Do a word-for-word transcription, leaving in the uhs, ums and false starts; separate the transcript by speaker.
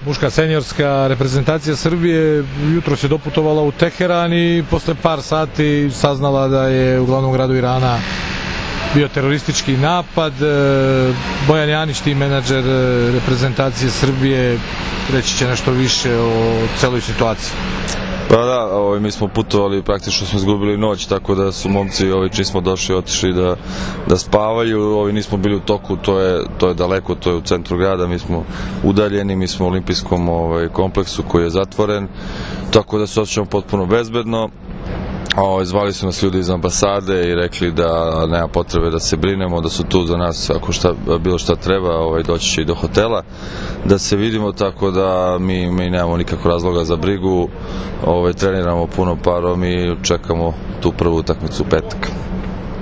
Speaker 1: muška seniorska reprezentacija Srbije jutro se doputovala u Teheran i posle par sati saznala da je u glavnom gradu Irana bio teroristički napad. Bojan Janić, tim menadžer reprezentacije Srbije, reći će nešto više o celoj situaciji.
Speaker 2: Pa da, ovaj, mi smo putovali, praktično smo izgubili noć, tako da su momci, ovaj, čim smo došli, otišli da, da spavaju, ovaj, nismo bili u toku, to je, to je daleko, to je u centru grada, mi smo udaljeni, mi smo u olimpijskom ovaj, kompleksu koji je zatvoren, tako da se osjećamo potpuno bezbedno. O, zvali su nas ljudi iz ambasade i rekli da nema potrebe da se brinemo, da su tu za nas ako šta, bilo šta treba, ovaj, doći će i do hotela da se vidimo, tako da mi, mi nemamo nikakvog razloga za brigu, ovaj, treniramo puno parom i čekamo tu prvu utakmicu u petak.